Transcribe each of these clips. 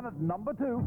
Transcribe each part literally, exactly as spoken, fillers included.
And at number two...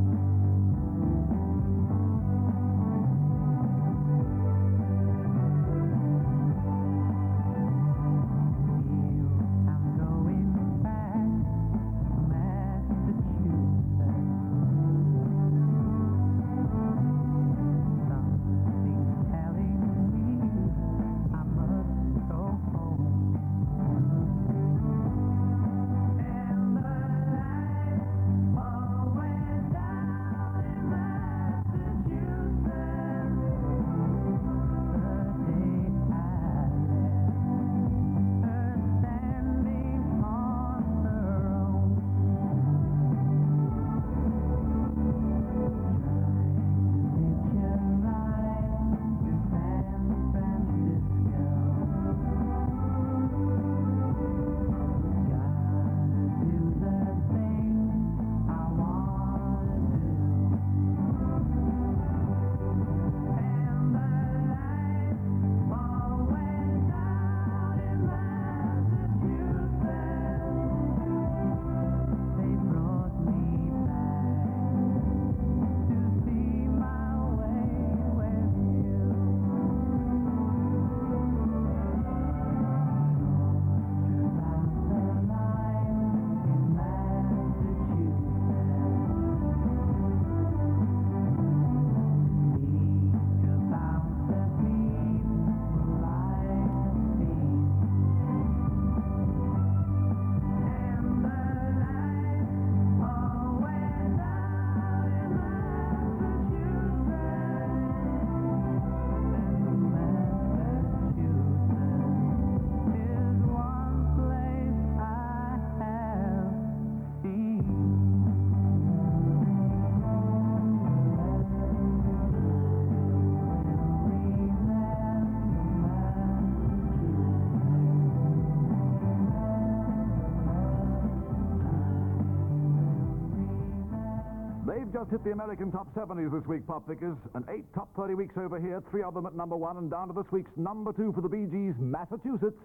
They've just hit the American top seventies this week, Pop Pickers. And eight top thirty weeks over here, three of them at number one, and down to this week's number two for the Bee Gees, Massachusetts.